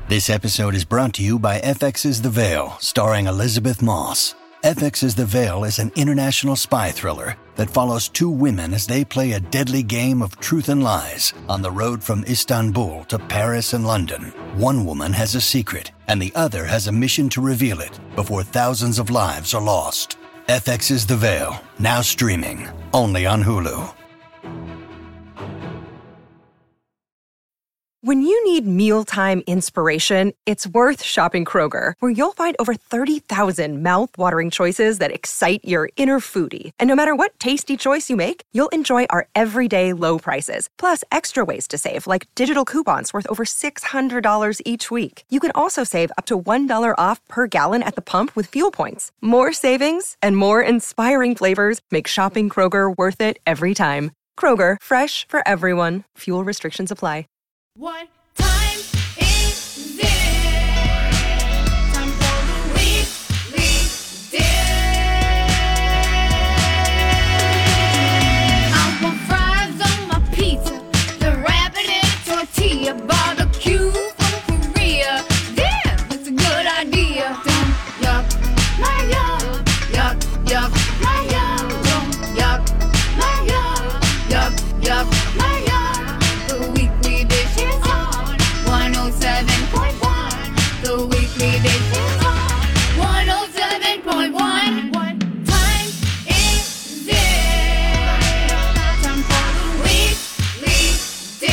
This episode is brought to you by FX's The Veil, starring Elizabeth Moss. FX's The Veil is an international spy thriller that follows two women as they play a deadly game of truth and lies on the road from Istanbul to Paris and London. One woman has a secret, and the other has a mission to reveal it before thousands of lives are lost. FX's The Veil, now streaming, only on Hulu. When you need mealtime inspiration, it's worth shopping Kroger, where you'll find over 30,000 mouth-watering choices that excite your inner foodie. And no matter what tasty choice you make, you'll enjoy our everyday low prices, plus extra ways to save, like digital coupons worth over $600 each week. You can also save up to $1 off per gallon at the pump with fuel points. More savings and more inspiring flavors make shopping Kroger worth it every time. Kroger, fresh for everyone. Fuel restrictions apply. What time is it? Time for the weekly dish. I want fries on my pizza, the rabbit and tortilla, barbecue from Korea. Damn, it's a good idea. Don't yuck my yum, yuck yuck my yum, don't yuck my yum, yuck my yum. The weekly dish. 107.1. The weekly dish is on 107.1. What time is it? Time for the weekly dish.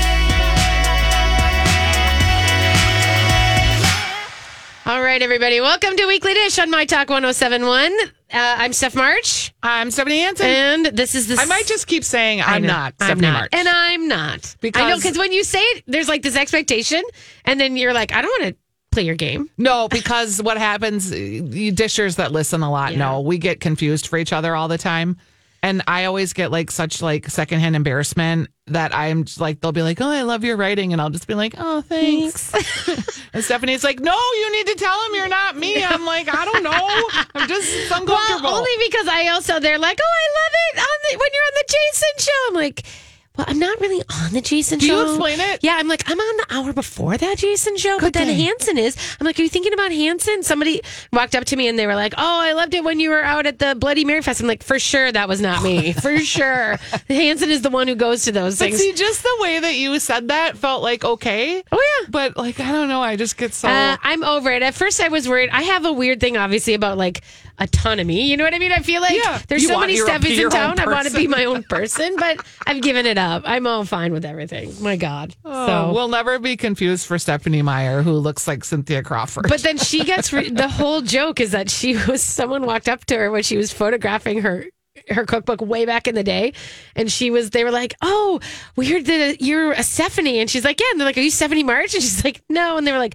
All right, everybody. Welcome to Weekly Dish on My Talk 107.1. I'm Steph March. I'm Stephanie Hansen. And this is the... I might just keep saying I'm not Stephanie March. And I'm not. Because I know, because when you say it, there's like this expectation, and then you're like, I don't want to play your game. No, because what happens, you dishers that listen a lot know, we get confused for each other all the time. And I always get like such like secondhand embarrassment that I'm just like, they'll be like, oh, I love your writing. And I'll just be like, oh, thanks. And Stephanie's like, no, you need to tell him you're not me. I'm like, I don't know. I'm just uncomfortable. Well, only because they're like, oh, I love it when you're on the Jason show. I'm like, well, I'm not really on the Jason show. Do you explain it? Yeah, I'm like, I'm on the hour before that Jason show, but then Hansen is. I'm like, are you thinking about Hansen? Somebody walked up to me and they were like, oh, I loved it when you were out at the Bloody Mary Fest. I'm like, for sure, that was not me. For sure. Hansen is the one who goes to those things. But see, just the way that you said that felt like okay. Oh, yeah. But like, I don't know. I just get so... I'm over it. At first, I was worried. I have a weird thing, obviously, about like autonomy. You know what I mean? I feel like there's so many Steffies in town. I want to be my own person, but I've given it up. I'm all fine with everything. My God. So we'll never be confused for Stephanie Meyer, who looks like Cynthia Crawford. But then she gets the whole joke is that someone walked up to her when she was photographing her cookbook way back in the day, and they were like, oh, we heard that you're a Stephanie, and she's like, yeah, and they're like, are you Stephanie March? And she's like, no, and they were like,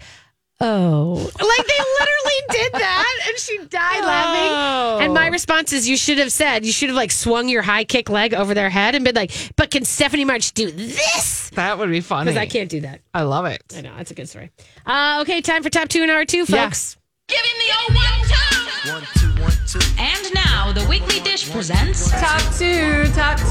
oh, like they literally did that, and she died laughing. And my response is, you should have like swung your high kick leg over their head and been like, but can Stephanie March do this? That would be funny. Because I can't do that. I love it. I know, that's a good story. Okay, time for top 2 in hour 2, folks. Give him the old 1, 2. 1, 2, 1, 2. And now the Weekly Dish presents Top 2.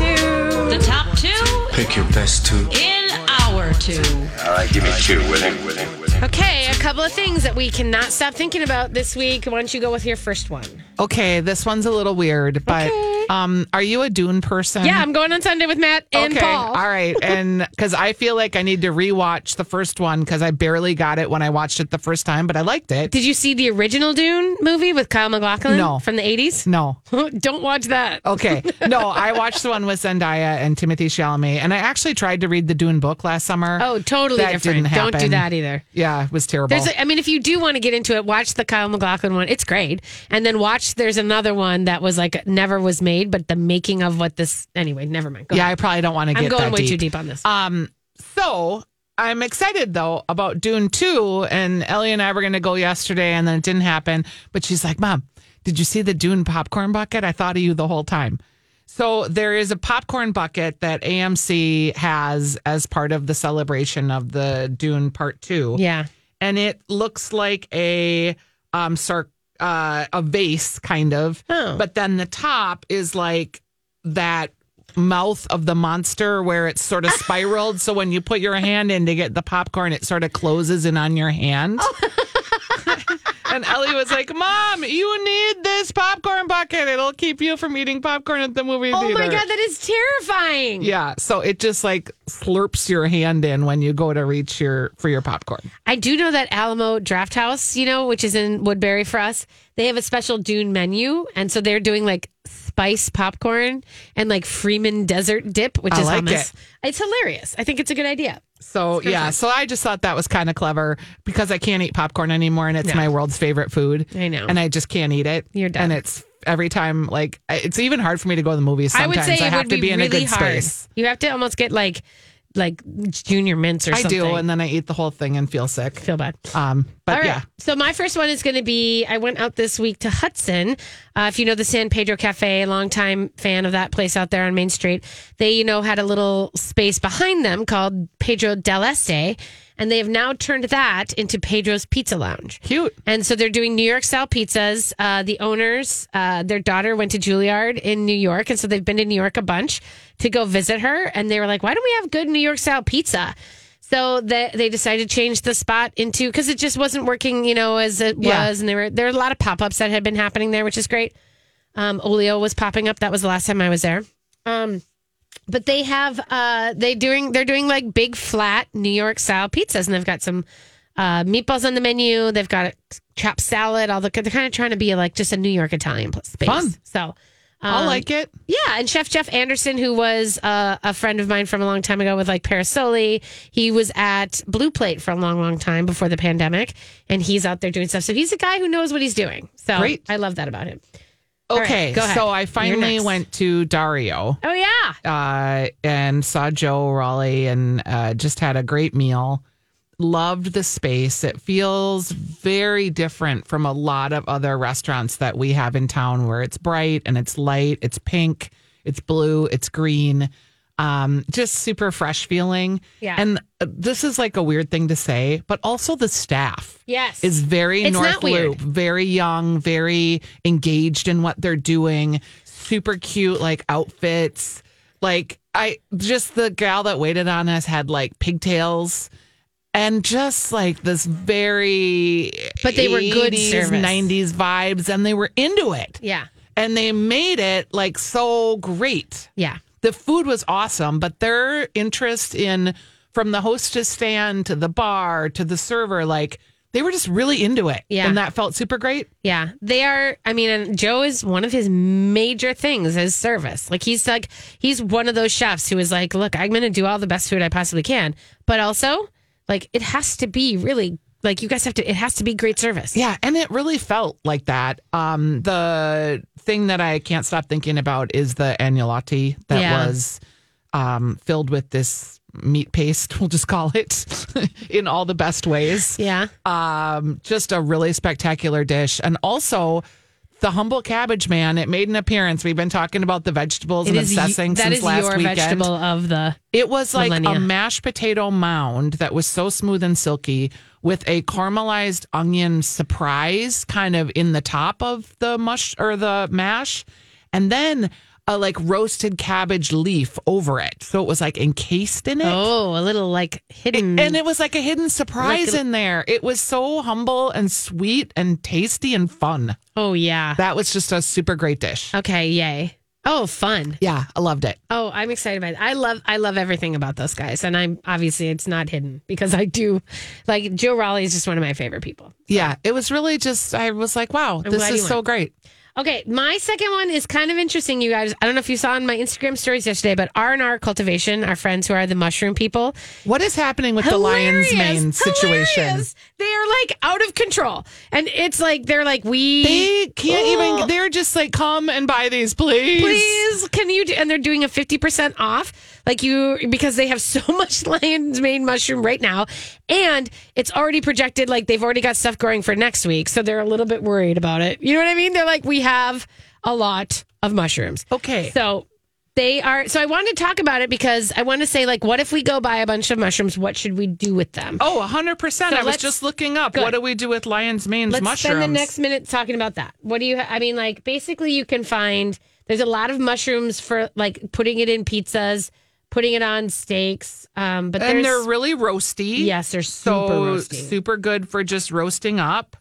the top 2 Pick your best 2. in hour 2. All right, give me 2 with him. Okay, a couple of things that we cannot stop thinking about this week. Why don't you go with your first one? Okay, this one's a little weird, but are you a Dune person? Yeah, I'm going on Sunday with Matt and Paul. All right, and because I feel like I need to rewatch the first one because I barely got it when I watched it the first time, but I liked it. Did you see the original Dune movie with Kyle MacLachlan? No. From the 80s? No. Don't watch that. Okay. No, I watched the one with Zendaya and Timothée Chalamet, and I actually tried to read the Dune book last summer. Oh, totally that different. Didn't happen. Don't do that either. Yeah, it was terrible. If you do want to get into it, watch the Kyle MacLachlan one. It's great. And then there's another one that was like never was made, but the making of what this... Anyway, never mind. Go ahead. I probably don't want to get that I'm going way deep. too deep on this. So I'm excited though about Dune 2, and Ellie and I were going to go yesterday, and then it didn't happen. But she's like, Mom, did you see the Dune popcorn bucket? I thought of you the whole time. So there is a popcorn bucket that AMC has as part of the celebration of the Dune Part 2. Yeah. And it looks like a vase kind of, but then the top is like that mouth of the monster where it's sort of spiraled. So when you put your hand in to get the popcorn, it sort of closes in on your hand. And Ellie was like, Mom, you need this popcorn bucket. It'll keep you from eating popcorn at the movie theater. Oh my God, that is terrifying. Yeah. So it just like slurps your hand in when you go to reach for your popcorn. I do know that Alamo Draft House, which is in Woodbury for us, they have a special Dune menu. And so they're doing like spice popcorn and like Freeman Desert Dip, which is like hummus. It's hilarious. I think it's a good idea. So, yeah. So I just thought that was kind of clever because I can't eat popcorn anymore and it's my world's favorite food. I know. And I just can't eat it. You're done. And it's every time, like, it's even hard for me to go to the movies sometimes. I would say I have to be in a good hard. space. You have to almost get like junior mints or something. I do, and then I eat the whole thing and feel sick. Feel bad. But All right. yeah. So my first one is going to be, I went out this week to Hudson. If you know the San Pedro Cafe, longtime fan of that place out there on Main Street, they, had a little space behind them called Pedro del Este. And they have now turned that into Pedro's Pizza Lounge. Cute. And so they're doing New York style pizzas. The owners, their daughter went to Juilliard in New York. And so they've been to New York a bunch to go visit her. And they were like, why don't we have good New York style pizza? So they decided to change the spot into, because it just wasn't working, as it was. And there were a lot of pop-ups that had been happening there, which is great. Olio was popping up. That was the last time I was there. But they have they're doing like big flat New York style pizzas, and they've got some meatballs on the menu. They've got a chopped salad. They're kind of trying to be like just a New York Italian space. Fun. So I like it. Yeah, and Chef Jeff Anderson, who was a friend of mine from a long time ago with like Parasoli, he was at Blue Plate for a long, long time before the pandemic, and he's out there doing stuff. So he's a guy who knows what he's doing. So Great. I love that about him. Okay, right, go ahead. so I finally went to Dario. Oh, yeah. And saw Joe Raleigh and just had a great meal. Loved the space. It feels very different from a lot of other restaurants that we have in town where it's bright and it's light, it's pink, it's blue, it's green. Just super fresh feeling. Yeah. And this is like a weird thing to say, but also the staff is very It's North not weird. Loop, very young, very engaged in what they're doing, super cute, like outfits. Like the gal that waited on us had like pigtails and just like this very But they were good 80s, service. 90s vibes, and they were into it. Yeah. And they made it like so great. Yeah. The food was awesome, but their interest in, from the hostess stand to the bar to the server, like they were just really into it. Yeah. And that felt super great. Yeah, they are. I mean, and Joe is one of his major things is service. He's one of those chefs who is like, look, I'm going to do all the best food I possibly can, but also like it has to be really like you guys have to. It has to be great service. Yeah, and it really felt like that. The thing that I can't stop thinking about is the agnolotti that was filled with this meat paste, we'll just call it, in all the best ways. Yeah. Just a really spectacular dish. And also the humble cabbage man, it made an appearance. We've been talking about the vegetables and obsessing since last weekend. That is your vegetable of the It was like millennia. a mashed potato mound that was so smooth and silky with a caramelized onion surprise kind of in the top of the mash. And then a like roasted cabbage leaf over it. So it was like encased in it. Oh, a little like hidden. And it was like a hidden surprise Like in there. It was so humble and sweet and tasty and fun. Oh, yeah. That was just a super great dish. Okay, yay. Oh, fun. Yeah, I loved it. Oh, I'm excited about it. I love everything about those guys. And I'm obviously it's not hidden because I do like Joe Raleigh is just one of my favorite people. Yeah, it was really just, I was like, wow, this glad is you so went. great. Okay, my second one is kind of interesting, you guys. I don't know if you saw on my Instagram stories yesterday, but R&R Cultivation, our friends who are the mushroom people. What is happening with the lion's mane situation? Hilarious. They are like out of control. And it's like, they're like, They can't even, they're just like, come and buy these, please. can you do, and they're doing a 50% off because they have so much lion's mane mushroom right now, and it's already projected like they've already got stuff growing for next week, so they're a little bit worried about it. You know what I mean? They're like, we have a lot of mushrooms. Okay. So They are. So I wanted to talk about it because I want to say, like, what if we go buy a bunch of mushrooms? What should we do with them? Oh, 100%. I was just looking up. Good. What do we do with lion's mane's Let's mushrooms? spend the next minute talking about that. What do you, I mean, like, basically you can find, there's a lot of mushrooms for, like, putting it in pizzas, putting it on steaks. But they're really roasty. Yes, they're super roasty. Super good for just roasting up.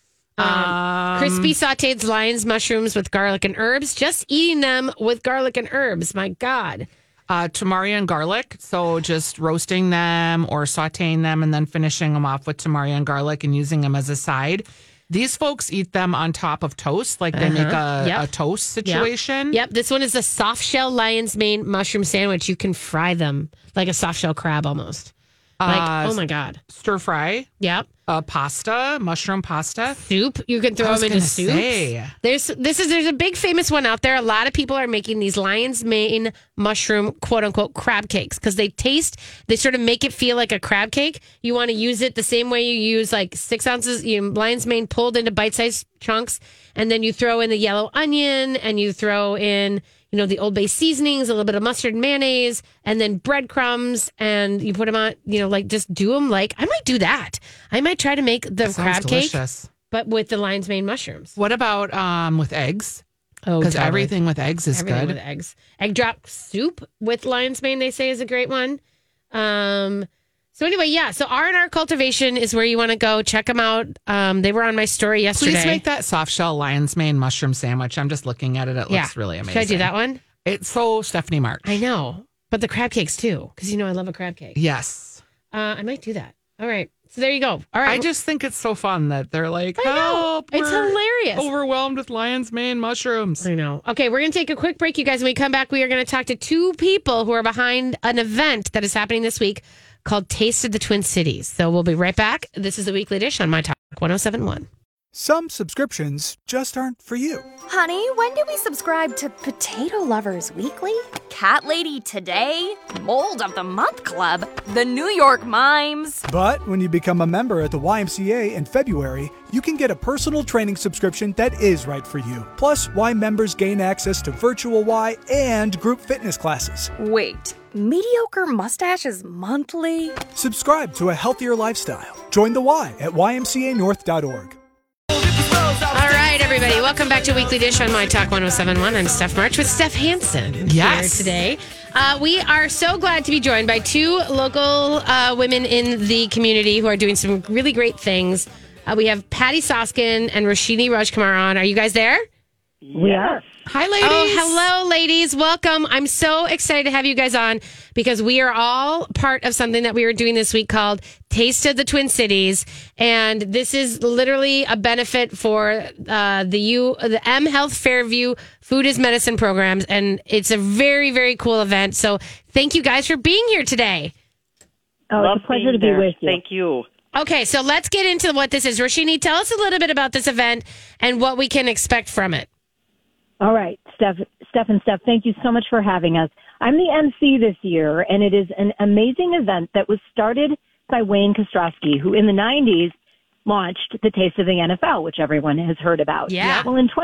Crispy sauteed lion's mushrooms with garlic and herbs. Just eating them with garlic and herbs. My God. Tamari and garlic. So just roasting them or sauteing them and then finishing them off with tamari and garlic and using them as a side. These folks eat them on top of toast, like they make a toast situation. Yep. This one is a soft shell lion's mane mushroom sandwich. You can fry them like a soft shell crab almost. Like, oh my God. Stir fry. Yep. Pasta, mushroom pasta. Soup. You can throw them into soup. There's a big famous one out there. A lot of people are making these lion's mane mushroom quote unquote crab cakes because they sort of make it feel like a crab cake. You want to use it the same way you use like 6 ounces lion's mane pulled into bite-sized chunks, and then you throw in the yellow onion and you throw in the Old Bay seasonings, a little bit of mustard and mayonnaise, and then breadcrumbs, and you put them on, like just do them like, I might do that. I might try to make the crab cake, but with the lion's mane mushrooms. What about with eggs? Oh, because everything with eggs is good. With eggs. Egg drop soup with lion's mane, they say, is a great one. So anyway, yeah. So R&R Cultivation is where you want to go. Check them out. They were on my story yesterday. Please make that soft shell lion's mane mushroom sandwich. I'm just looking at it. It looks really amazing. Should I do that one? It's so Stephanie March. I know. But the crab cakes too, because I love a crab cake. Yes. I might do that. All right. So there you go. All right. I just think it's so fun that they're like, I know. help. It's hilarious. Overwhelmed with lion's mane mushrooms. I know. Okay, we're going to take a quick break, you guys. When we come back, we are going to talk to 2 people who are behind an event that is happening this week called Taste of the Twin Cities. So we'll be right back. This is the Weekly Dish on My Talk 107.1. Some subscriptions just aren't for you. Honey, when did we subscribe to Potato Lovers Weekly? Cat Lady Today? Mold of the Month Club? The New York Mimes? But when you become a member at the YMCA in February, you can get a personal training subscription that is right for you. Plus, Y members gain access to virtual Y and group fitness classes. Wait, mediocre mustaches monthly? Subscribe to a healthier lifestyle. Join the Y at ymcanorth.org. All right, everybody. Welcome back to Weekly Dish on My Talk 107.1. I'm Steph March with Steph Hansen here today. We are so glad to be joined by 2 local women in the community who are doing some really great things. We have Patty Soskin and Roshini Rajkumar on. Are you guys there? Yes. Hi, ladies. Oh, hello, ladies. Welcome. I'm so excited to have you guys on because we are all part of something that we were doing this week called Taste of the Twin Cities. And this is literally a benefit for the M Health Fairview Food is Medicine programs. And it's a very, very cool event. So thank you guys for being here today. Oh, it's a pleasure to be with you. Thank you. Okay, so let's get into what this is. Roshini, tell us a little bit about this event and what we can expect from it. All right, Steph, thank you so much for having us. I'm the MC this year, and it is an amazing event that was started by Wayne Kostrowski, who in the 90s launched the Taste of the NFL, which everyone has heard about. Yeah. Well, in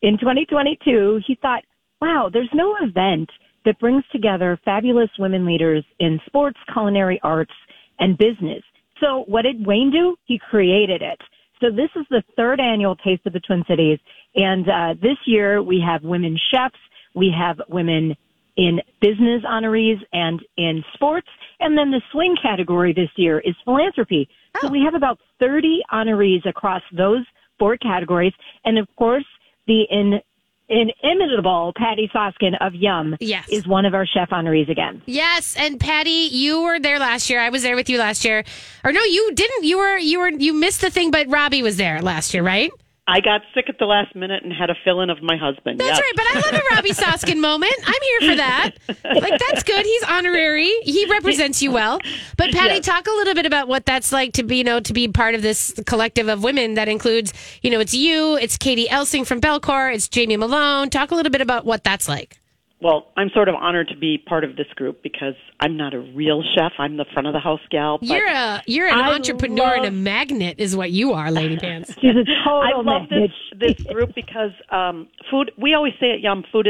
2022, he thought, wow, there's no event that brings together fabulous women leaders in sports, culinary arts, and business. So what did Wayne do? He created it. So this is the 3rd annual Taste of the Twin Cities. And this year we have women chefs, we have women in business honorees and in sports. And then the swing category this year is philanthropy. So we have about 30 honorees across those 4 categories. And of course, the inimitable Patty Soskin of Yum is one of our chef honorees again. Yes, and Patty, you were there last year. I was there with you last year. Or no, you didn't. You missed the thing, but Robbie was there last year, right? I got sick at the last minute and had a fill-in of my husband. That's right, but I love a Robbie Soskin moment. I'm here for that. Like, that's good. He's honorary. He represents you well. But Patty, talk a little bit about what that's like to be part of this collective of women that includes, it's you, it's Katie Elsing from Belcourt, it's Jamie Malone. Talk a little bit about what that's like. Well, I'm sort of honored to be part of this group because I'm not a real chef. I'm the front of the house gal. But you're an entrepreneur and a magnet is what you are, Lady Pants. She's a total I love this group because food, we always say at Yum, food is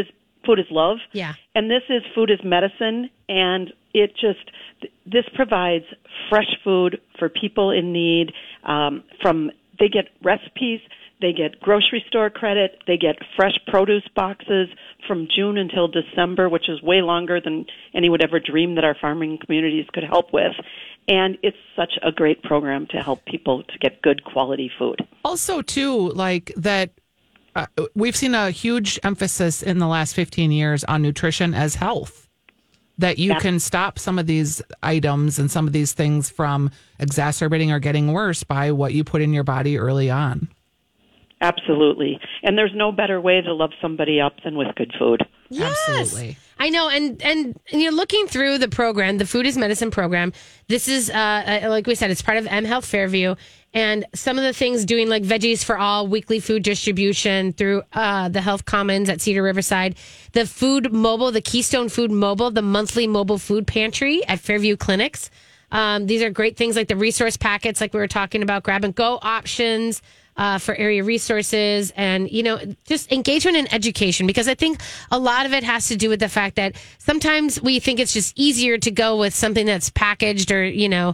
food is love. Yeah. And this is food is medicine, and this provides fresh food for people in need. They get recipes, they get grocery store credit, they get fresh produce boxes from June until December, which is way longer than any would ever dream that our farming communities could help with. And it's such a great program to help people to get good quality food. Also, too, like that, we've seen a huge emphasis in the last 15 years on nutrition as health. That you can stop some of these items and some of these things from exacerbating or getting worse by what you put in your body early on. Absolutely. And there's no better way to love somebody up than with good food. Yes. Absolutely. I know. And you're looking through the program, the Food is Medicine program. This is, like we said, it's part of M Health Fairview. And some of the things doing like Veggies for All, weekly food distribution through the Health Commons at Cedar Riverside, the Food Mobile, the Keystone Food Mobile, the monthly mobile food pantry at Fairview Clinics. These are great things like the resource packets, like we were talking about, grab and go options for area resources and, just engagement and education, because I think a lot of it has to do with the fact that sometimes we think it's just easier to go with something that's packaged or,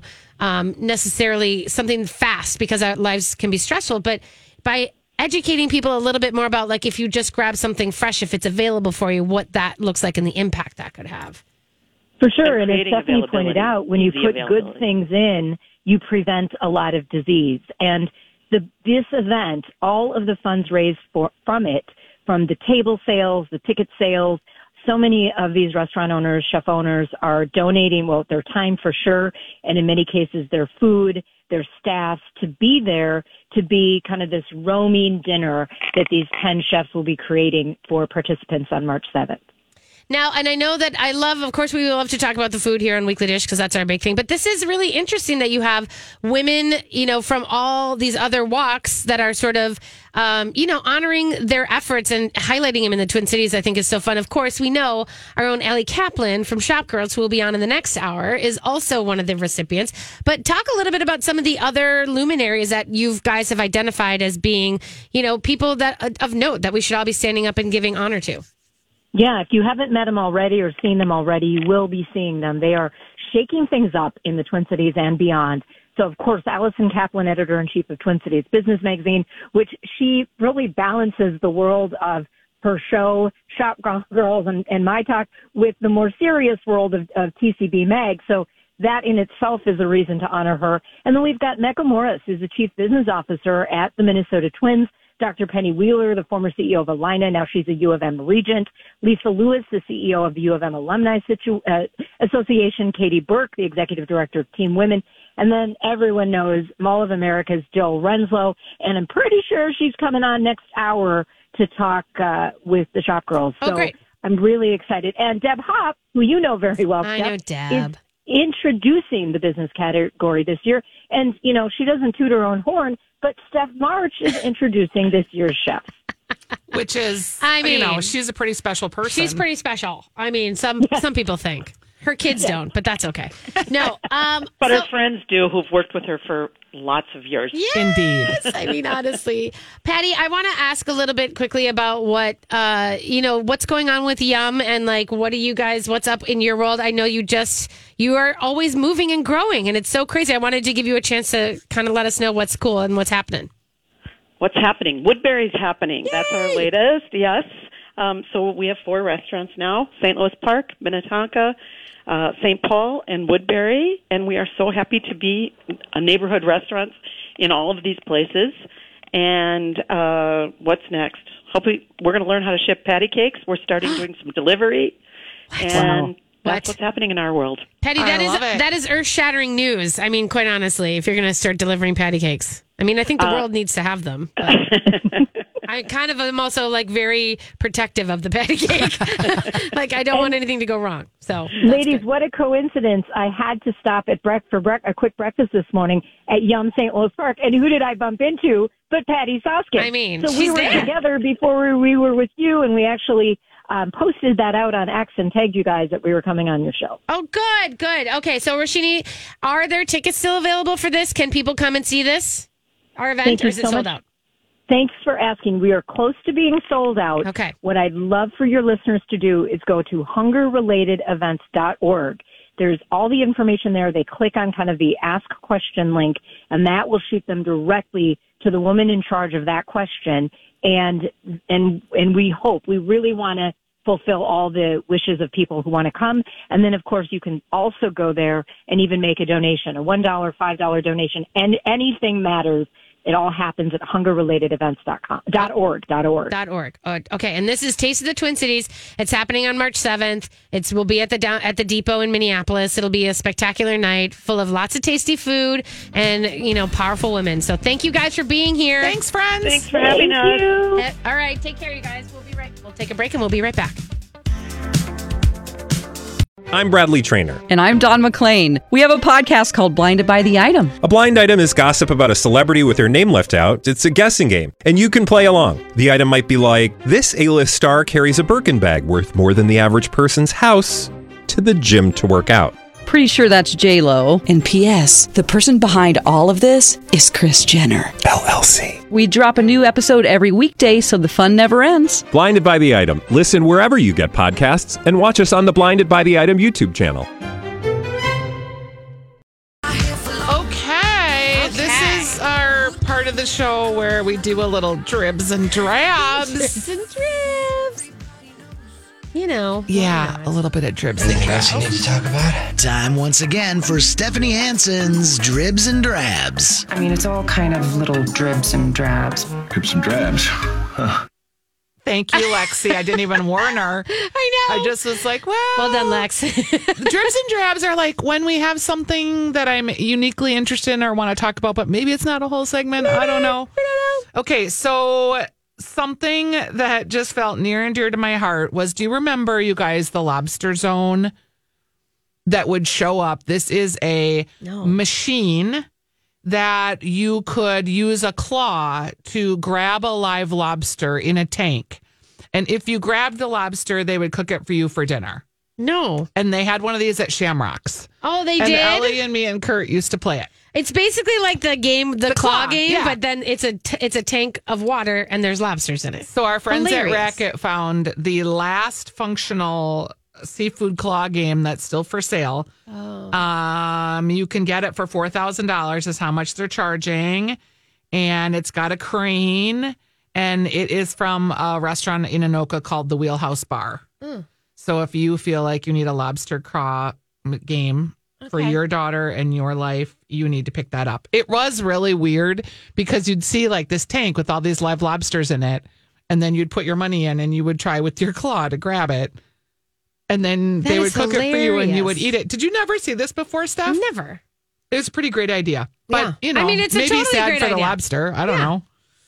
necessarily something fast because our lives can be stressful. But by educating people a little bit more about, like, if you just grab something fresh, if it's available for you, what that looks like and the impact that could have. For sure. And as Stephanie pointed out, when you put good things in, you prevent a lot of disease. And this event, all of the funds raised from it, from the table sales, the ticket sales, so many of these restaurant owners, chef owners are donating, their time for sure, and in many cases their food, their staff, to be there, to be kind of this roaming dinner that these 10 chefs will be creating for participants on March 7th. Now, and I know that of course, we love to talk about the food here on Weekly Dish because that's our big thing. But this is really interesting that you have women, from all these other walks that are sort of, honoring their efforts and highlighting them in the Twin Cities. I think is so fun. Of course, we know our own Allie Kaplan from Shop Girls, who will be on in the next hour, is also one of the recipients. But talk a little bit about some of the other luminaries that you guys have identified as being, people that of note that we should all be standing up and giving honor to. Yeah, if you haven't met them already or seen them already, you will be seeing them. They are shaking things up in the Twin Cities and beyond. So, of course, Allison Kaplan, editor-in-chief of Twin Cities Business Magazine, which she really balances the world of her show, Shop Girls and My Talk, with the more serious world of TCB Mag. So that in itself is a reason to honor her. And then we've got Mecca Morris, who's the chief business officer at the Minnesota Twins. Dr. Penny Wheeler, the former CEO of Alina, now she's a U of M regent. Lisa Lewis, the CEO of the U of M Alumni Association. Katie Burke, the executive director of Team Women. And then everyone knows Mall of America's Jill Renslow. And I'm pretty sure she's coming on next hour to talk with the Shop Girls. So great. I'm really excited. And Deb Hopp, who you know very well, I know Deb, is introducing the business category this year. And, she doesn't toot her own horn, but Steph March is introducing this year's chef. Which is, she's a pretty special person. She's pretty special. I mean, some people think. Her kids don't, but that's okay. No. But her friends do who've worked with her for lots of years. Yes, indeed. I mean, honestly. Patty, I want to ask a little bit quickly about what, what's going on with Yum and what's up in your world? I know you are always moving and growing and it's so crazy. I wanted to give you a chance to kind of let us know what's cool and what's happening. What's happening? Woodbury's happening. Yay! That's our latest, yes. So we have 4 restaurants now, St. Louis Park, Minnetonka, St. Paul, and Woodbury, and we are so happy to be a neighborhood restaurants in all of these places. And what's next? Hopefully, we're going to learn how to ship patty cakes. We're starting doing some delivery, and that's what's happening in our world. Patty, that is earth-shattering news. I mean, quite honestly, if you're going to start delivering patty cakes, I mean, I think the world needs to have them. But I kind of am also very protective of the patty cake. I don't want anything to go wrong. So, ladies, what a coincidence! I had to stop at for a quick breakfast this morning at Yum St. Louis Park, and who did I bump into but Patty Soskin? I mean, so we were together before we were with you, and we actually posted that out on X and tagged you guys that we were coming on your show. Oh, good. Okay, so Roshini, are there tickets still available for this? Can people come and see this? Our event, or is it sold out? Thanks for asking. We are close to being sold out. Okay. What I'd love for your listeners to do is go to hungerrelatedevents.org. There's all the information there. They click on kind of the ask question link, and that will shoot them directly to the woman in charge of that question. And we hope, we really want to fulfill all the wishes of people who want to come. And then, of course, you can also go there and even make a donation, a $1, $5 donation, and anything matters. It all happens at hungerrelatedevents.org. Okay, and this is Taste of the Twin Cities. It's happening on March 7th. It will be at the Depot in Minneapolis. It'll be a spectacular night full of lots of tasty food and, powerful women. So thank you guys for being here. Thanks, friends. Thanks for having us. All right, take care, you guys. We'll take a break and we'll be right back. I'm Bradley Trainer. And I'm Don McClain. We have a podcast called Blinded by the Item. A blind item is gossip about a celebrity with their name left out. It's a guessing game, and you can play along. The item might be like, this A-list star carries a Birkin bag worth more than the average person's house to the gym to work out. Pretty sure that's J-Lo. And P.S. the person behind all of this is Kris Jenner, LLC. We drop a new episode every weekday so the fun never ends. Blinded by the Item. Listen wherever you get podcasts and watch us on the Blinded by the Item YouTube channel. Okay. This is our part of the show where we do a little dribs and drabs. Dribs and dribs. Yeah, a little bit of dribs and Anything else drabs. you need to talk about? Time once again for Stephanie Hansen's Dribs and Drabs. I mean, it's all kind of little dribs and drabs. Dribs and drabs. Huh. Thank you, Lexi. I didn't even warn her. I know. I just was like, well done, Lex. The dribs and drabs are like when we have something that I'm uniquely interested in or want to talk about, but maybe it's not a whole segment. I don't know. Okay, so something that just felt near and dear to my heart was, do you remember, you guys, the Lobster Zone that would show up? This is a machine that you could use a claw to grab a live lobster in a tank. And if you grabbed the lobster, they would cook it for you for dinner. No. And they had one of these at Shamrocks. Oh, they and did? Ellie and me and Kurt used to play it. It's basically like the game, the claw game, yeah. but then it's a tank of water and there's lobsters in it. So our friends Hilarious. at Racket found the last functional seafood claw game that's still for sale. Oh. You can get it for $4,000 is how much they're charging. And it's got a crane. And it is from a restaurant in Anoka called the Wheelhouse Bar. Mm. So if you feel like you need a lobster claw game for your daughter and your life, you need to pick that up. It was really weird because you'd see like this tank with all these live lobsters in it, and then you'd put your money in and you would try with your claw to grab it. And then they would cook it for you and you would eat it. Did you never see this before, Steph? Never. It was a pretty great idea. But, Yeah. I mean, it's a maybe totally sad great for the idea. lobster. I don't know.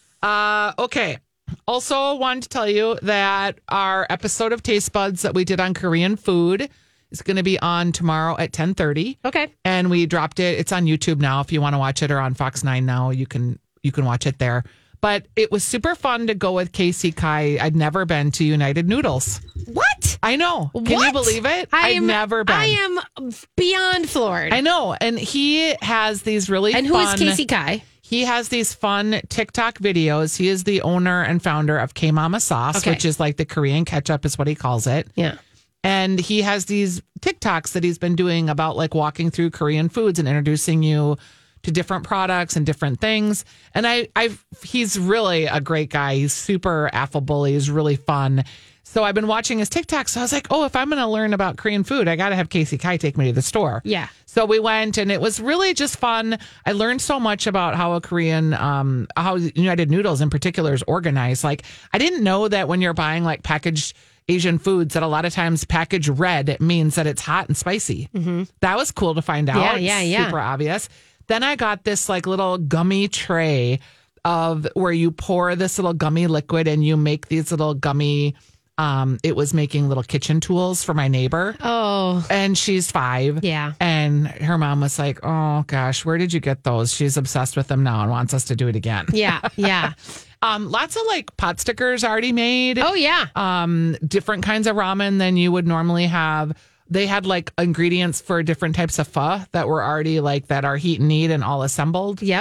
Okay. Also wanted to tell you that our episode of Taste Buds that we did on Korean food is going to be on tomorrow at 10:30. Okay. And we dropped it. It's on YouTube now. If you want to watch it, or on Fox 9 now, you can watch it there. But it was super fun to go with Casey Kai. I'd never been to United Noodles. What? I know. Can you believe it? I've never been. I am beyond floored. I know. And he has these really And who is Casey Kai? He has these fun TikTok videos. He is the owner and founder of K-Mama Sauce, which is like the Korean ketchup is what he calls it. Yeah. And he has these TikToks that he's been doing about like walking through Korean foods and introducing you to different products and different things. And he's really a great guy. He's super affable. He's really fun. So I've been watching his TikTok. So I was like, oh, if I'm going to learn about Korean food, I got to have Casey Kai take me to the store. Yeah. So we went and it was really just fun. I learned so much about how a Korean, how United Noodles in particular is organized. Like I didn't know that when you're buying like packaged Asian foods that a lot of times package red means that it's hot and spicy. Mm-hmm. That was cool to find out. Yeah. Super obvious. Then I got this like little gummy tray of where you pour this little gummy liquid and you make these little gummy. It was making little kitchen tools for my neighbor. Oh. And she's 5. Yeah. And her mom was like, oh gosh, where did you get those? She's obsessed with them now and wants us to do it again. Yeah. Yeah. Lots of like pot stickers already made. Oh yeah. Different kinds of ramen than you would normally have. They had like ingredients for different types of pho that were already like that are heat and eat and all assembled. Yep.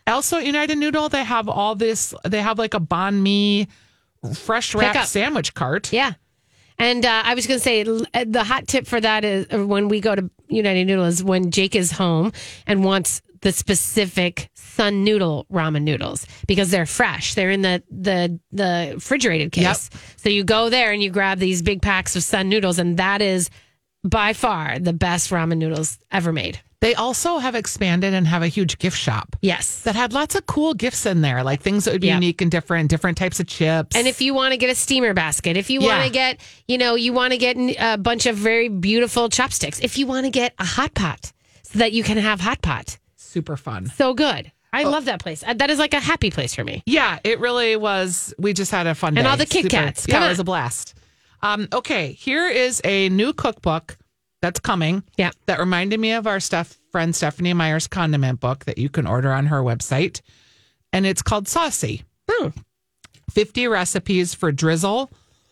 Also, United Noodle, they have all this. They have like a banh mi fresh wrapped Pickup. sandwich cart. Yeah. And I was going to say the hot tip for that is when we go to United Noodle is when Jake is home and wants the specific Sun Noodle ramen noodles because they're fresh. They're in the refrigerated case. Yep. So you go there and you grab these big packs of Sun noodles, and that is by far the best ramen noodles ever made. They also have expanded and have a huge gift shop. Yes. That had lots of cool gifts in there, like things that would be unique and different types of chips. And if you want to get a steamer basket, if you want to get, you want to get a bunch of very beautiful chopsticks, if you want to get a hot pot so that you can have hot pot. Super fun. So good. I love that place. That is like a happy place for me. Yeah, it really was. We just had a fun day. And all the Kit Kats. Yeah, it was a blast. Okay, here is a new cookbook that's coming. Yeah. That reminded me of our friend Stephanie Meyer's condiment book that you can order on her website. And it's called Saucy. 50 recipes for drizzle,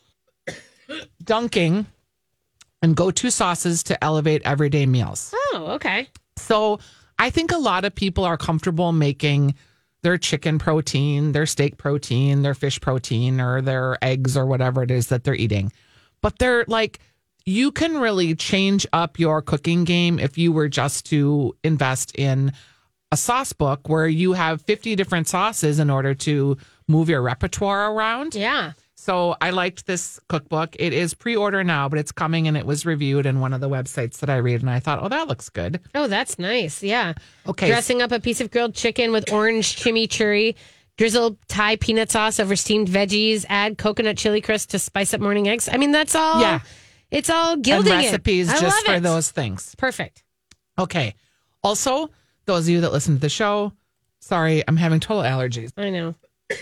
dunking, and go-to sauces to elevate everyday meals. Oh, okay. So I think a lot of people are comfortable making their chicken protein, their steak protein, their fish protein, or their eggs or whatever it is that they're eating. But they're like, you can really change up your cooking game if you were just to invest in a sauce book where you have 50 different sauces in order to move your repertoire around. Yeah. So I liked this cookbook. It is pre-order now, but it's coming and it was reviewed in one of the websites that I read. And I thought, oh, that looks good. Oh, that's nice. Yeah. Okay. Dressing up a piece of grilled chicken with orange chimichurri, drizzle Thai peanut sauce over steamed veggies, add coconut chili crisp to spice up morning eggs. I mean, that's all. Yeah. It's all gilding and recipes it. just for it. those things. Perfect. Okay. Also, those of you that listen to the show, sorry, I'm having total allergies. I know.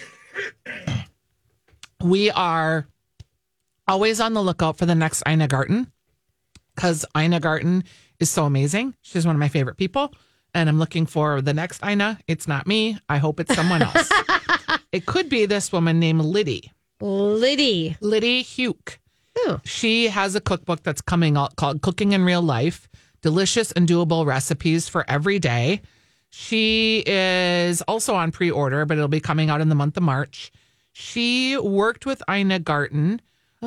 We are always on the lookout for the next Ina Garten because Ina Garten is so amazing. She's one of my favorite people. And I'm looking for the next Ina. It's not me. I hope it's someone else. It could be this woman named Liddy. Liddy Huke. She has a cookbook that's coming out called Cooking in Real Life, Delicious and Doable Recipes for Every Day. She is also on pre-order, but it'll be coming out in the month of March. She worked with Ina Garten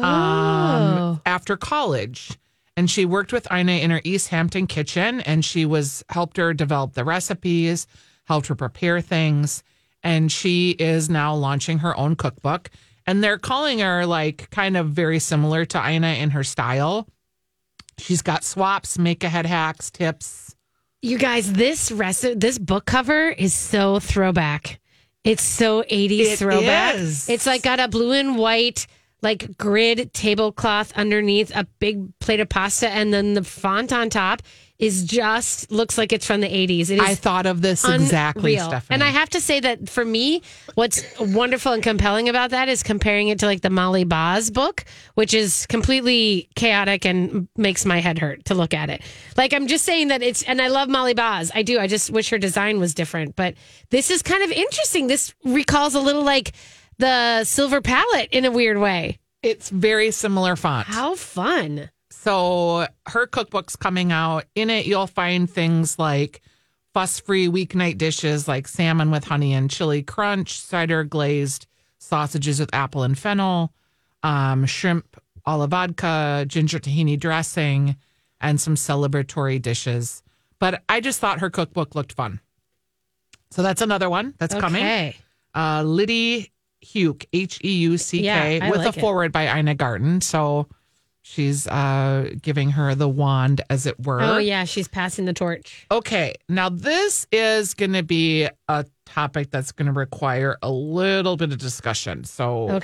after college, and she worked with Ina in her East Hampton kitchen, and she helped her develop the recipes, helped her prepare things, and she is now launching her own cookbook. And they're calling her like kind of very similar to Ina in her style. She's got swaps, make-ahead hacks, tips. You guys, this book cover is so throwback. It's so 80s throwback. Is. It's like got a blue and white like grid tablecloth underneath, a big plate of pasta, and then the font on top is just looks like it's from the 80s. It is I thought of this exactly, Stephanie. And I have to say that for me, what's wonderful and compelling about that is comparing it to like the Molly Baz book, which is completely chaotic and makes my head hurt to look at it. Like, I'm just saying that and I love Molly Baz. I do. I just wish her design was different. But this is kind of interesting. This recalls a little like the Silver Palette in a weird way. It's very similar font. How fun. So her cookbook's coming out. In it, you'll find things like fuss-free weeknight dishes like salmon with honey and chili crunch, cider glazed sausages with apple and fennel, shrimp a la vodka, ginger tahini dressing, and some celebratory dishes. But I just thought her cookbook looked fun. So that's another one that's coming. Liddy Huke, Heuck, with a foreword by Ina Garten. So she's giving her the wand, as it were. Oh, yeah. She's passing the torch. Okay. Now, this is going to be a topic that's going to require a little bit of discussion. So,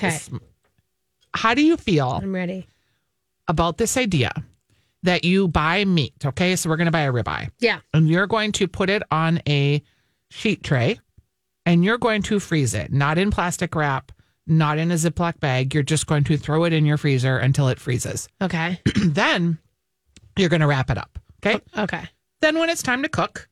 how do you feel? I'm ready. About this idea that you buy meat? Okay. So, we're going to buy a ribeye. Yeah. And you're going to put it on a sheet tray and you're going to freeze it, not in plastic wrap, not in a Ziploc bag. You're just going to throw it in your freezer until it freezes. Okay. Then you're going to wrap it up. Okay. Okay. Then when it's time to cook,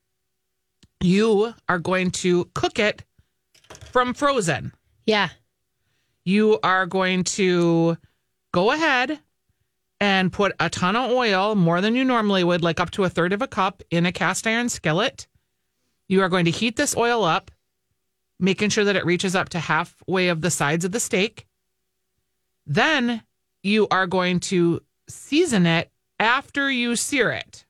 you are going to cook it from frozen. Yeah. You are going to go ahead and put a ton of oil, more than you normally would, like up to 1/3 of a cup, in a cast iron skillet. You are going to heat this oil up. making sure that it reaches up to halfway of the sides of the steak. Then you are going to season it after you sear it.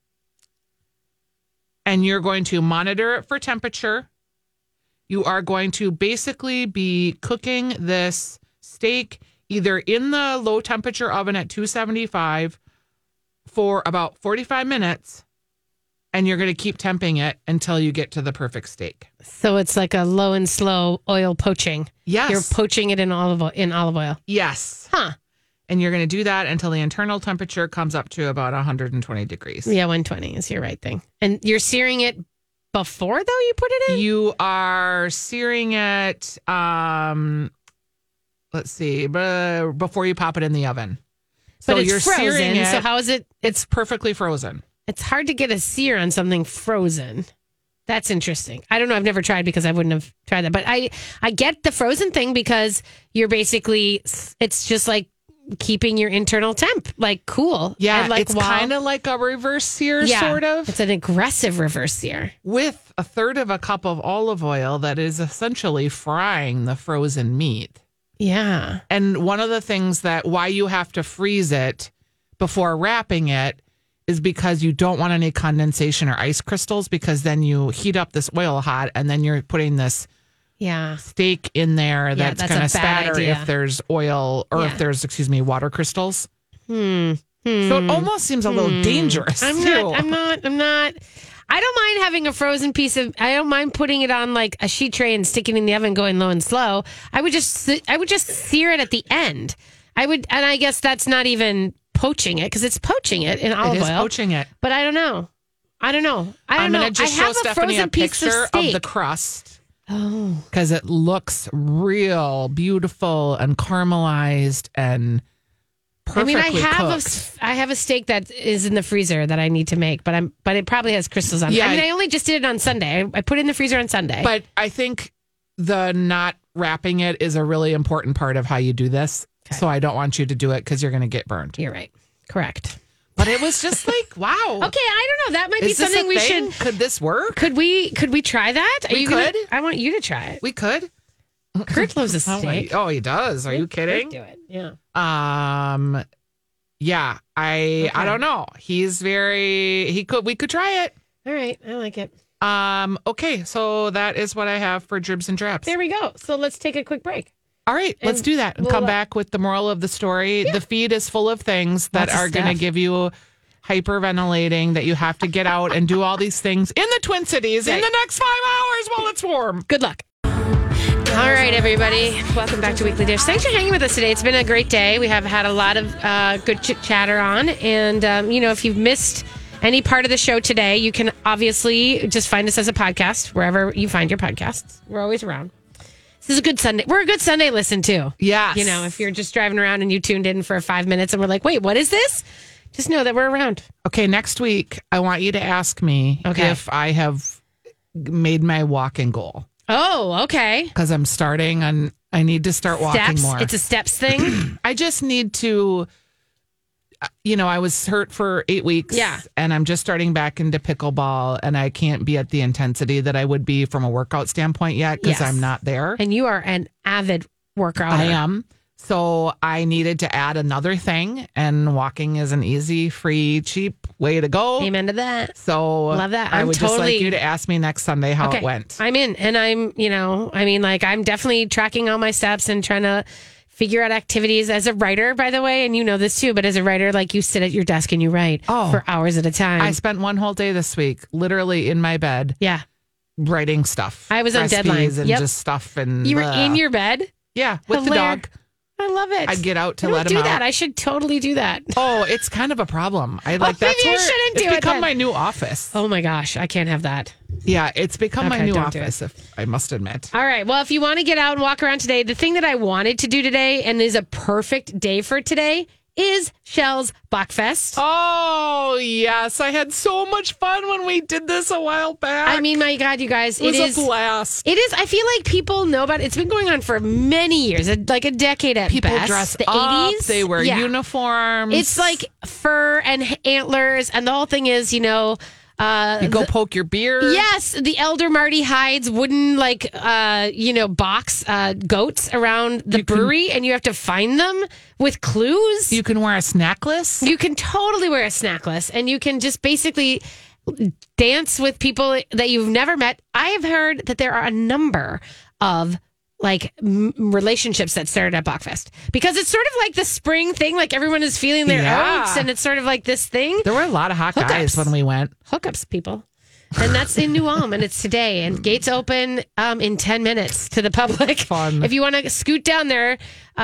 And you're going to monitor it for temperature. You are going to basically be cooking this steak either in the low temperature oven at 275 for about 45 minutes. And you're going to keep temping it until you get to the perfect steak. So it's like a low and slow oil poaching. Yes. You're poaching it in olive oil. Yes. Huh. And you're going to do that until the internal temperature comes up to about 120 degrees. Yeah, 120 is your right thing. And you're searing it before, though, you put it in? You are searing it, before you pop it in the oven. But So it's you're frozen, searing it. so how is it? It's perfectly frozen. It's hard to get a sear on something frozen. That's interesting. I don't know. I've never tried because I wouldn't have tried that. But I get the frozen thing because you're basically, it's just like keeping your internal temp, like cool. Yeah, and like, it's kind of like a reverse sear, sort of. It's an aggressive reverse sear. With a third of a cup of olive oil that is essentially frying the frozen meat. Yeah. And one of the things that why you have to freeze it before wrapping it is because you don't want any condensation or ice crystals, because then you heat up this oil hot and then you're putting this steak in there that's going to spatter if there's oil or if there's, water crystals. So it almost seems a little dangerous. I'm not. I don't mind having a frozen piece of. I don't mind putting it on like a sheet tray and sticking it in the oven, going low and slow. I would just sear it at the end. And I guess that's not even poaching it because it's poaching it in olive oil. It is poaching it, but I don't know. I'm going to just show Stephanie a picture of the crust. Oh, because it looks real beautiful and caramelized and perfectly cooked. I have a steak that is in the freezer that I need to make, but it probably has crystals on it. I only just did it on Sunday. I put it in the freezer on Sunday. But I think the not wrapping it is a really important part of how you do this. Okay. So I don't want you to do it because you're going to get burned. You're right. Correct. But it was just like, wow. Okay, I don't know. That might be something we should. Could this work? Could we try that? We could. I want you to try it. We could. Kurt loves a steak. Oh, he does. Are you kidding? Do it. Yeah. Yeah. I don't know. He's we could try it. All right. I like it. Okay. So that is what I have for Dribs and Drabs. There we go. So let's take a quick break. All right, let's do that and come back with the moral of the story. Yeah. The feed is full of things that are going to give you hyperventilating, that you have to get out and do all these things in the Twin Cities in the next 5 hours while it's warm. Good luck. All right, everybody. Welcome back to Weekly Dish. Thanks for hanging with us today. It's been a great day. We have had a lot of good chatter on. And, if you've missed any part of the show today, you can obviously just find us as a podcast, wherever you find your podcasts. We're always around. This is a good Sunday. We're a good Sunday listen, too. Yes. If you're just driving around and you tuned in for 5 minutes and we're like, wait, what is this? Just know that we're around. Okay, next week, I want you to ask me if I have made my walking goal. Oh, okay. Because I'm starting and I need to start walking more. It's a steps thing? I just need to... I was hurt for 8 weeks. Yeah. And I'm just starting back into pickleball, and I can't be at the intensity that I would be from a workout standpoint yet because I'm not there. And you are an avid worker. I am. So I needed to add another thing, and walking is an easy, free, cheap way to go. Amen to that. So love that. I would just like you to ask me next Sunday how it went. I'm in, and I'm definitely tracking all my steps and trying to figure out activities as a writer, by the way, and you know this too, but as a writer, like you sit at your desk and you write for hours at a time. I spent one whole day this week, literally in my bed. Yeah. Writing stuff. I was on deadline. And just stuff. And you were in your bed? Yeah, with the dog. I love it. I'd get out to let him out. Do that. I should totally do that. Oh, it's kind of a problem. That's maybe I shouldn't do it. It's become my new office. Oh my gosh, I can't have that. Yeah, it's become my new office, if I must admit. All right. Well, if you want to get out and walk around today, the thing that I wanted to do today and is a perfect day for today is Shell's Bachfest. Oh, yes. I had so much fun when we did this a while back. I mean, my God, you guys. It was a blast. It is. I feel like people know about it. It's been going on for many years, like a decade at people best. People dress the up. 80s. They wear uniforms. It's like fur and antlers. And the whole thing is, You go poke your beer. Yes, the Elder Marty hides wooden box goats around the brewery, and you have to find them with clues. You can wear a snackless. You can totally wear a snackless, and you can just basically dance with people that you've never met. I have heard that there are a number of relationships that started at Bachfest because it's sort of like the spring thing, like everyone is feeling their oats, and it's sort of like this thing. There were a lot of hot guys when we went. Hookups, people. And that's in New Ulm, and it's today. And gates open in 10 minutes to the public. Fun. If you want to scoot down there,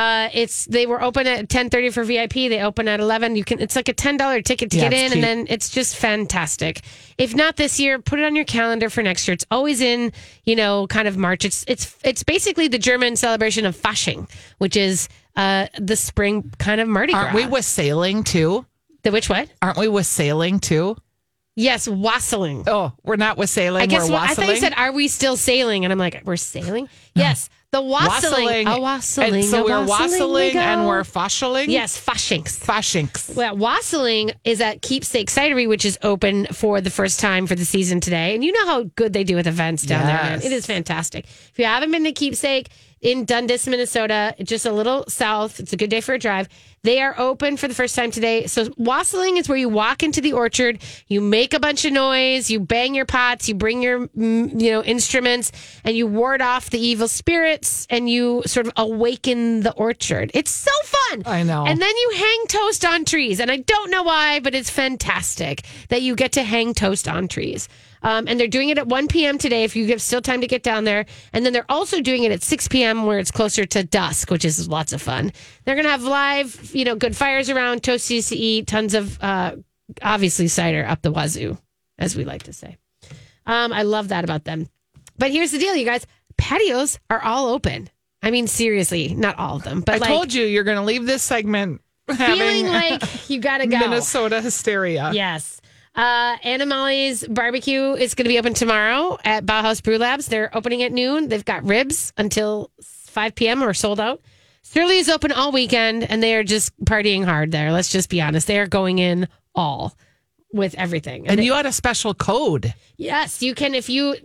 they were open at 10:30 for VIP. They open at 11. It's like a $10 ticket to get in, and then it's just fantastic. If not this year, put it on your calendar for next year. It's always in kind of March. It's basically the German celebration of Fasching, which is the spring kind of Mardi Gras. Aren't we wassailing too? The which what? Aren't we wassailing too? Yes, wassailing. Oh, we're not wassailing. I guess we're wassailing. I thought you said, "Are we still sailing?" And I'm like, "We're sailing." Yes, the wassailing. And so we're wassailing and we're fasching. Yes, faschings. Faschings. Well, wassailing is at Keepsake Cidery, which is open for the first time for the season today. And you know how good they do with events down there, man. It is fantastic. If you haven't been to Keepsake in Dundas, Minnesota, just a little south, it's a good day for a drive. They are open for the first time today. So wassailing is where you walk into the orchard, you make a bunch of noise, you bang your pots, you bring your instruments, and you ward off the evil spirits, and you sort of awaken the orchard. It's so fun. I know. And then you hang toast on trees. And I don't know why, but it's fantastic that you get to hang toast on trees. And they're doing it at 1 p.m. today if you have still time to get down there. And then they're also doing it at 6 p.m. where it's closer to dusk, which is lots of fun. They're going to have live, good fires around, toasties to eat, tons of, obviously, cider up the wazoo, as we like to say. I love that about them. But here's the deal, you guys. Patios are all open. I mean, seriously, not all of them. But I told you you're going to leave this segment feeling like you got to go. Minnesota hysteria. Yes. Animali's Barbecue is going to be open tomorrow at Bauhaus Brew Labs. They're opening at noon. They've got ribs until 5 p.m. or sold out. Surly is open all weekend, and they are just partying hard there. Let's just be honest. They are going in all with everything. And you had a special code. Yes, you can. If you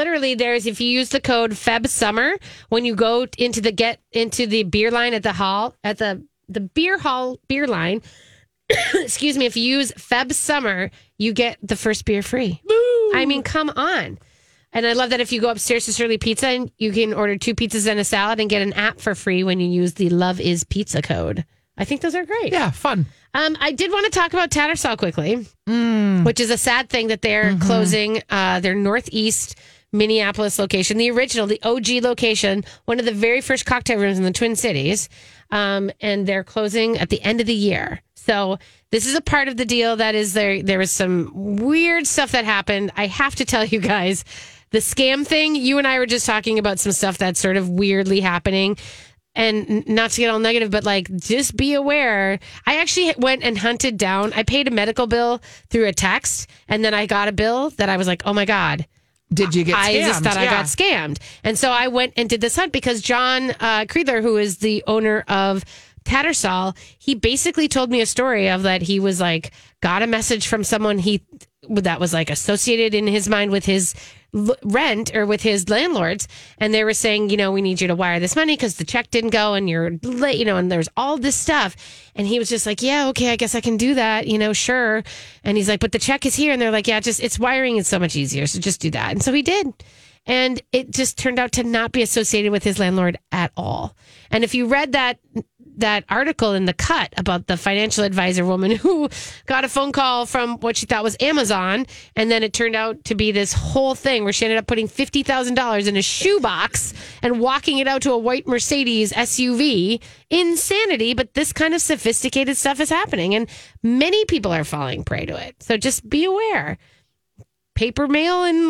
if you use the code FEBSUMMER, when you go into the beer line at the beer hall beer line, excuse me, if you use FEBSUMMER, you get the first beer free. Woo! I mean, come on. And I love that if you go upstairs to Surly Pizza, you can order 2 pizzas and a salad and get an app for free when you use the Love is Pizza code. I think those are great. Yeah, fun. I did want to talk about Tattersall quickly, which is a sad thing that they're closing their Northeast Minneapolis location, the original, the OG location, one of the very first cocktail rooms in the Twin Cities. And they're closing at the end of the year. So this is a part of the deal that is there was some weird stuff that happened. I have to tell you guys, the scam thing, you and I were just talking about some stuff that's sort of weirdly happening. And not to get all negative, but just be aware. I actually went and hunted down. I paid a medical bill through a text, and then I got a bill that I was like, oh my God. Did you get scammed? I just thought I got scammed. And so I went and did this hunt because John Creedler, who is the owner of Tattersall, he basically told me a story of that he was got a message from someone that was associated in his mind with his rent or with his landlords, and they were saying, we need you to wire this money because the check didn't go and you're late, and there's all this stuff. And he was just like, yeah, okay, I guess I can do that, sure. And he's like, but the check is here. And they're like, yeah, it's wiring is so much easier, so just do that. And so he did. And it just turned out to not be associated with his landlord at all. And if you read that article in The Cut about the financial advisor woman who got a phone call from what she thought was Amazon, and then it turned out to be this whole thing where she ended up putting $50,000 in a shoebox and walking it out to a white Mercedes SUV. Insanity, but this kind of sophisticated stuff is happening, and many people are falling prey to it. So just be aware. Paper mail and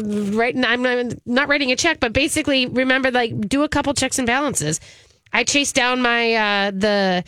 I'm not writing a check, but basically remember, do a couple checks and balances. I chased down my the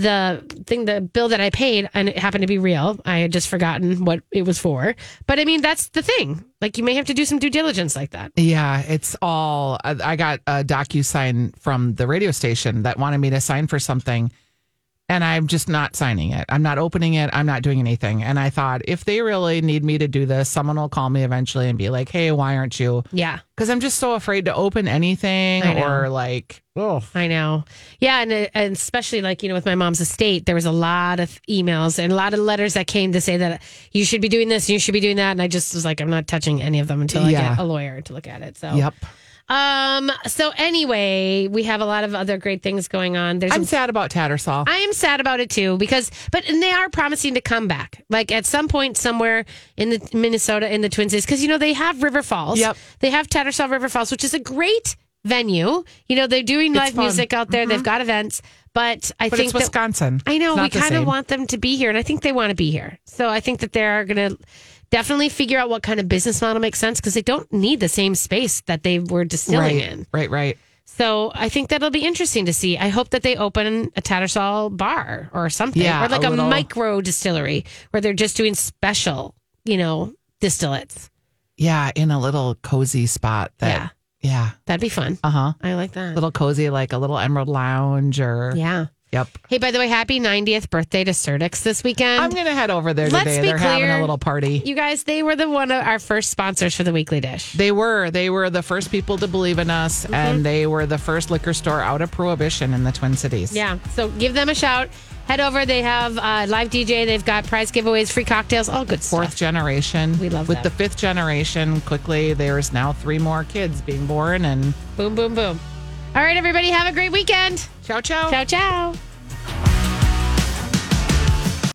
bill that I paid, and it happened to be real. I had just forgotten what it was for. But I mean, that's the thing. You may have to do some due diligence like that. Yeah, it's all. I got a DocuSign from the radio station that wanted me to sign for something, And I'm just not signing it. I'm not opening it. I'm not doing anything. And I thought, if they really need me to do this, someone will call me eventually and be like, hey, why aren't you? Yeah. Because I'm just so afraid to open anything or like, oh. I know. Yeah. And especially like, with my mom's estate, there was a lot of emails and a lot of letters that came to say that you should be doing this, you should be doing that. And I just was like, I'm not touching any of them until I get a lawyer to look at it. So, yep. So anyway, we have a lot of other great things going on. I'm sad about Tattersall. I am sad about it too, but they are promising to come back. Like at some point somewhere in the Minnesota in the Twin Cities, because they have River Falls. Yep. They have Tattersall River Falls, which is a great venue. They're doing live music out there. They've got events. But I think it's Wisconsin. I know we kind of want them to be here, and I think they want to be here. So I think that they're going to definitely figure out what kind of business model makes sense, because they don't need the same space that they were distilling in. Right. So I think that'll be interesting to see. I hope that they open a Tattersall bar or something, or like a micro distillery where they're just doing special, distillates. Yeah, in a little cozy spot. Yeah. That'd be fun. Uh-huh. I like that. Little cozy, like a little Emerald Lounge or... Yeah. Yep. Hey, by the way, happy 90th birthday to Surdix this weekend. I'm going to head over there today. They're having a little party. You guys, they were one of our first sponsors for the Weekly Dish. They were the first people to believe in us, and they were the first liquor store out of Prohibition in the Twin Cities. Yeah. So give them a shout. Head over. They have live DJ. They've got prize giveaways, free cocktails, all good stuff. Fourth generation. We love With that. the fifth generation, quickly, there's now 3 more kids being born, and boom, boom, boom. All right, everybody, have a great weekend. Ciao, ciao. Ciao, ciao.